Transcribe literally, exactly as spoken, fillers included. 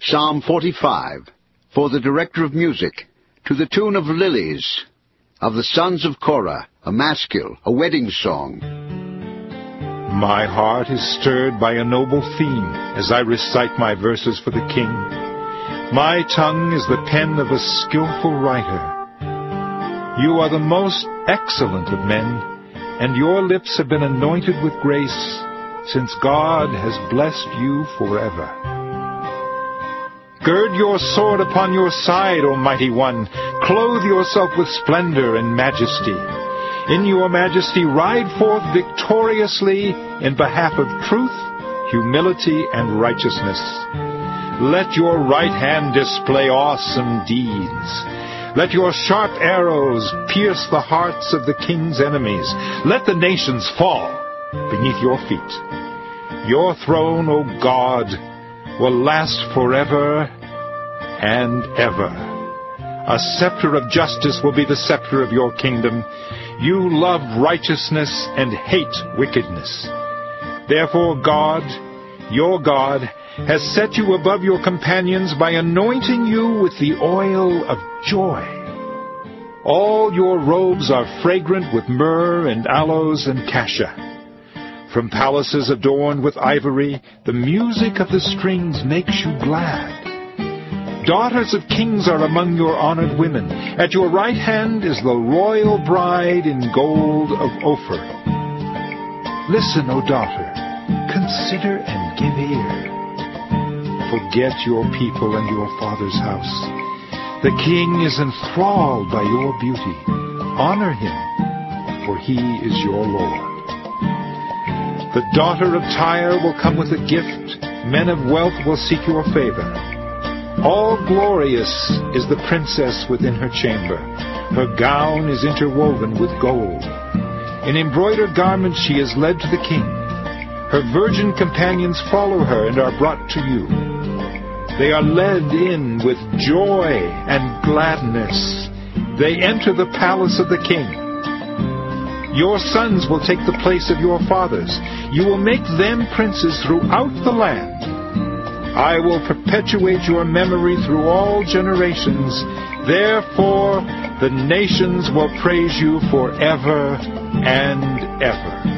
Psalm forty-five, for the director of music, to the tune of Lilies, of the sons of Korah, a maskil, a wedding song. My heart is stirred by a noble theme as I recite my verses for the king. My tongue is the pen of a skillful writer. You are the most excellent of men, and your lips have been anointed with grace, since God has blessed you forever. Gird your sword upon your side, O mighty one. Clothe yourself with splendor and majesty. In your majesty ride forth victoriously in behalf of truth, humility, and righteousness. Let your right hand display awesome deeds. Let your sharp arrows pierce the hearts of the king's enemies. Let the nations fall beneath your feet. Your throne, O God, will last forever and ever. A scepter of justice will be the scepter of your kingdom. You love righteousness and hate wickedness. Therefore God, your God, has set you above your companions by anointing you with the oil of joy. All your robes are fragrant with myrrh and aloes and cassia. From palaces adorned with ivory, the music of the strings makes you glad. Daughters of kings are among your honored women. At your right hand is the royal bride in gold of Ophir. Listen, O daughter, consider and give ear. Forget your people and your father's house. The king is enthralled by your beauty. Honor him, for he is your Lord. The daughter of Tyre will come with a gift. Men of wealth will seek your favor. All glorious is the princess within her chamber. Her gown is interwoven with gold. In embroidered garments she is led to the king. Her virgin companions follow her and are brought to you. They are led in with joy and gladness. They enter the palace of the king. Your sons will take the place of your fathers. You will make them princes throughout the land. I will perpetuate your memory through all generations. Therefore, the nations will praise you forever and ever.